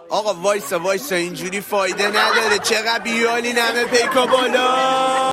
آقا وایسا اینجوری فایده نداره، چقدر بیالی نمه پیکا بالا.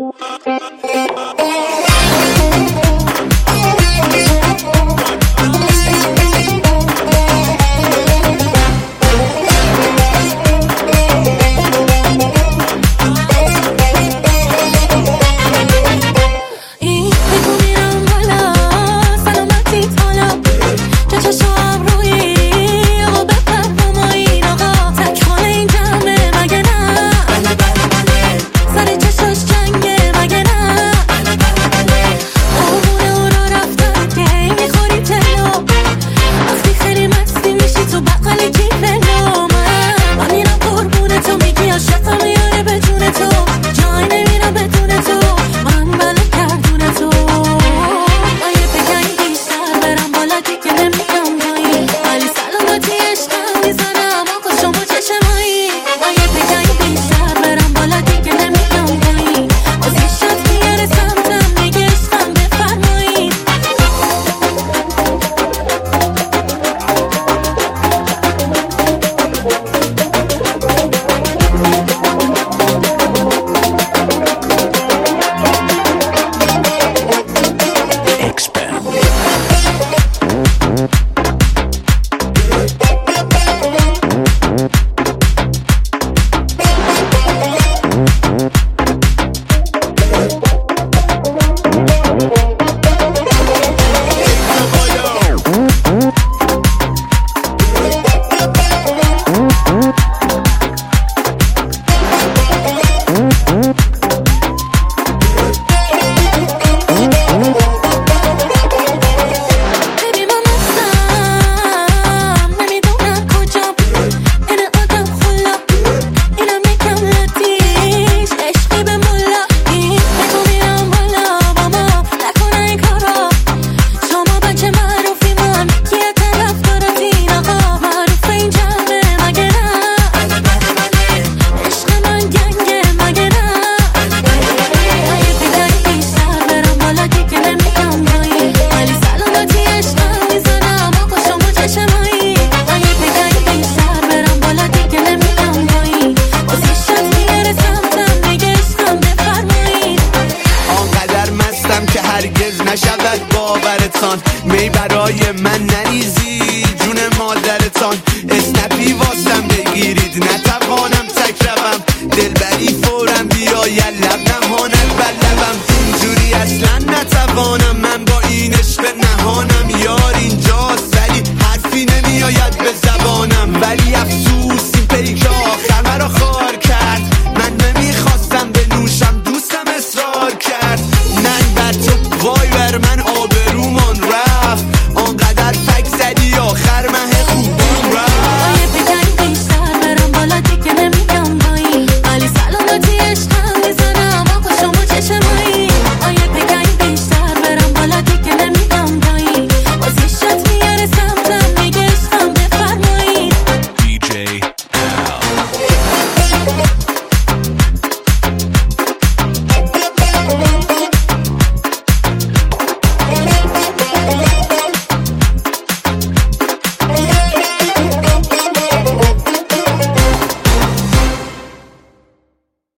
نشود باورتان، می برای من نریزی جون مادرتان. اسنپی واسم بگیرید نتوانم تک روم، دلبری فورم بیاید لب نماند بر لبم. اینجوری اصلا نتوانم من با این عشق نهانم. یار اینجاست ولی حرفی نمیآید به زبانم، ولی افسوس این پیک آخر مرا